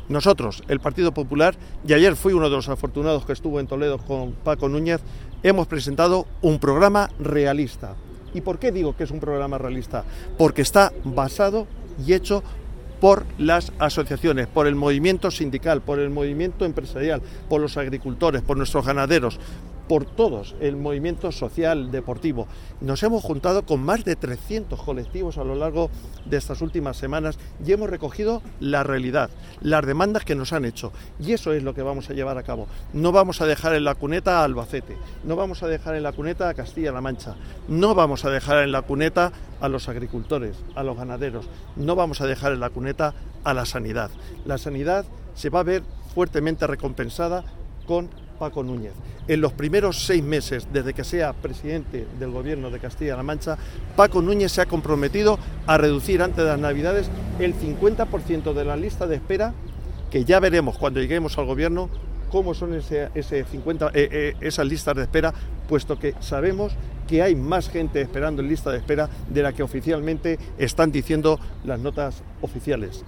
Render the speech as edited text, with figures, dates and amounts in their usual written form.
Nosotros, el Partido Popular, y ayer fui uno de los afortunados que estuvo en Toledo con Paco Núñez, hemos presentado un programa realista. ¿Y por qué digo que es un programa realista? Porque está basado y hecho por las asociaciones, por el movimiento sindical, por el movimiento empresarial, por los agricultores, por nuestros ganaderos, por todos, el movimiento social, deportivo. Nos hemos juntado con más de 300 colectivos a lo largo de estas últimas semanas y hemos recogido la realidad, las demandas que nos han hecho, y eso es lo que vamos a llevar a cabo. No vamos a dejar en la cuneta a Albacete, no vamos a dejar en la cuneta a Castilla-La Mancha, no vamos a dejar en la cuneta a los agricultores, a los ganaderos, no vamos a dejar en la cuneta a la sanidad. La sanidad se va a ver fuertemente recompensada con Paco Núñez. En los primeros 6 meses, desde que sea presidente del Gobierno de Castilla-La Mancha, Paco Núñez se ha comprometido a reducir antes de las Navidades el 50% de la lista de espera, que ya veremos cuando lleguemos al Gobierno cómo son esas listas de espera, puesto que sabemos que hay más gente esperando en lista de espera de la que oficialmente están diciendo las notas oficiales.